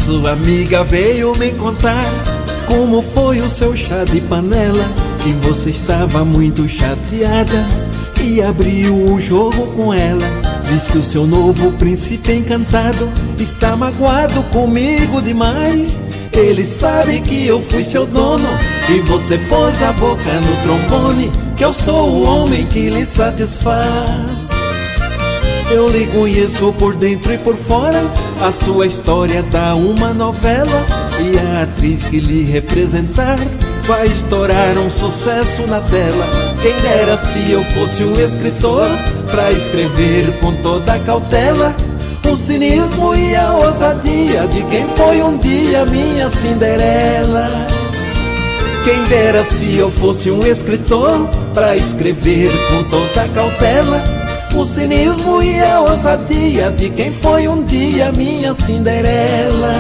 sua amiga veio me contar como foi o seu chá de panela, que você estava muito chateada e abriu o jogo com ela. Diz que o seu novo príncipe encantado está magoado comigo demais. Ele sabe que eu fui seu dono e você pôs a boca no trombone, que eu sou o homem que lhe satisfaz. Eu lhe conheço por dentro e por fora, a sua história dá uma novela, e a atriz que lhe representar vai estourar um sucesso na tela. Quem dera se eu fosse um escritor pra escrever com toda a cautela o cinismo e a ousadia de quem foi um dia minha Cinderela. Quem dera se eu fosse um escritor pra escrever com toda a cautela o cinismo e a ousadia de quem foi um dia minha Cinderela.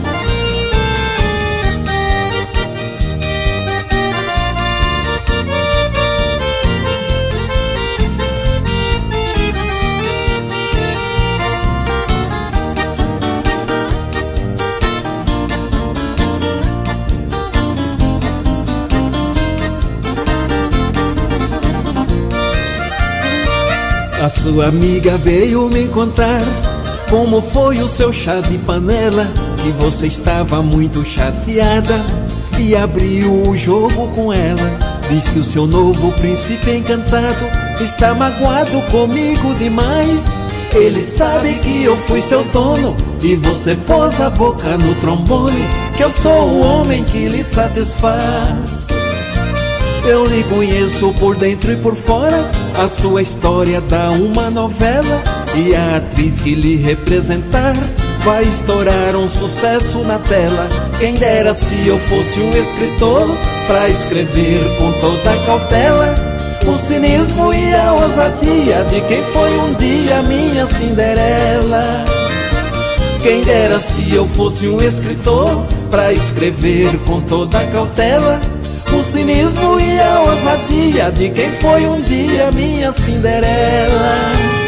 A sua amiga veio me contar como foi o seu chá de panela, que você estava muito chateada e abriu o jogo com ela. Diz que o seu novo príncipe encantado está magoado comigo demais. Ele sabe que eu fui seu dono e você pôs a boca no trombone, que eu sou o homem que lhe satisfaz. Eu lhe conheço por dentro e por fora, a sua história dá uma novela, e a atriz que lhe representar vai estourar um sucesso na tela. Quem dera se eu fosse um escritor pra escrever com toda a cautela o cinismo e a ousadia de quem foi um dia minha Cinderela. Quem dera se eu fosse um escritor pra escrever com toda a cautela o cinismo e a ousadia de quem foi um dia minha Cinderela.